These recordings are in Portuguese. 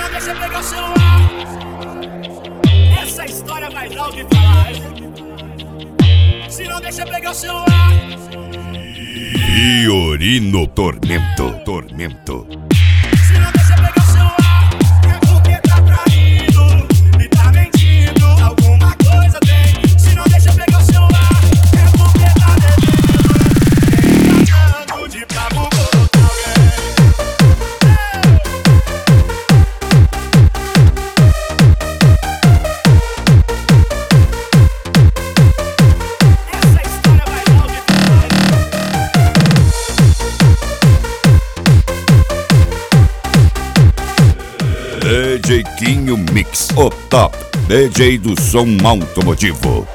não deixa pegar o celular. Essa história vai dar o que falar. Se não deixa pegar o celular. Fiorino Tormento. Se não deixa pegar o celular, é porque tá traído e tá mentindo. Alguma coisa tem. Se não deixa pegar o celular, é porque tá devendo. Tá dando de papo com alguém. Essa história vai dar o que falar. DJ Quinho Mix, o top DJ do som automotivo.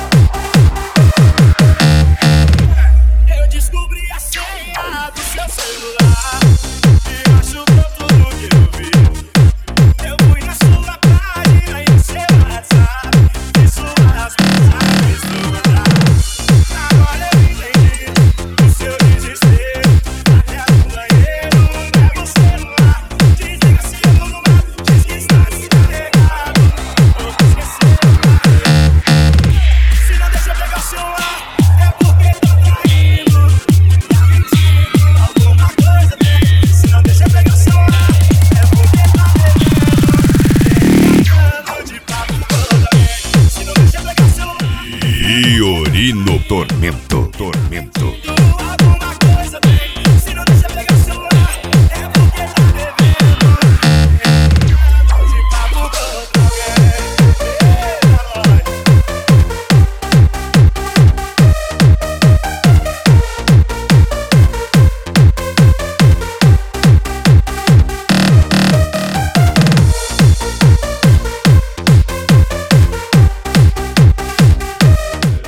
Eu descobri a senha do seu celular e machucou tudo que eu vi. Eu fui na sua página e no seu WhatsApp, vi suas mensagens todas. Agora eu entendi o seu desespero. Até no banheiro, pega o celular, desliga se eu no mato, diz que está descarregado. Vou te esquecer. Se não deixa pegar o celular, é porque tá traindo, tá mentindo, alguma coisa tem. Se não deixa pegar o celular, é porque tá devendo, tentando de papo com alguém. Se não deixa pegar o celular, Fiorino Tormento. alguma coisa tem. Se não deixa pegar o celular, é porque tá devendo, tentando de papo com alguém.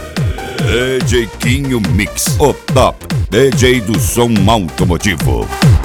DJ Quinho Mix, o top DJ do som automotivo.